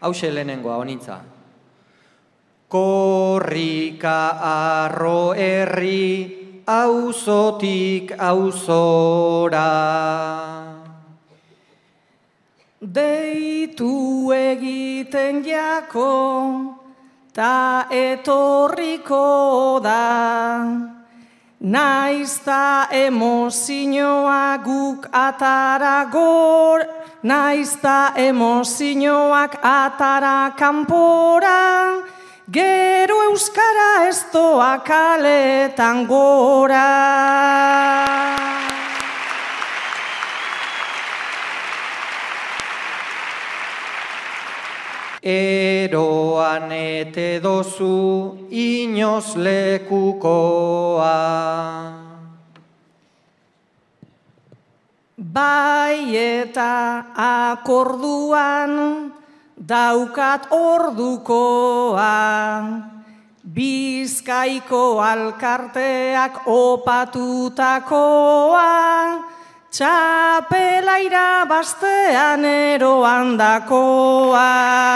Hauxe lehenengoa honitza. Korrika arro herri, auzotik auzora. Deitu egiten jako, ta etorriko da. Naizta emozioa guk atara gor, naizta emozioak atara kanpora, gero euskara ez doa kaletan gora. Eroan ete dozu inoz lekukoa. Bai eta akorduan daukat ordukoa, Bizkaiko alkarteak opatutakoa, txapela irabaztean eroan dakoa.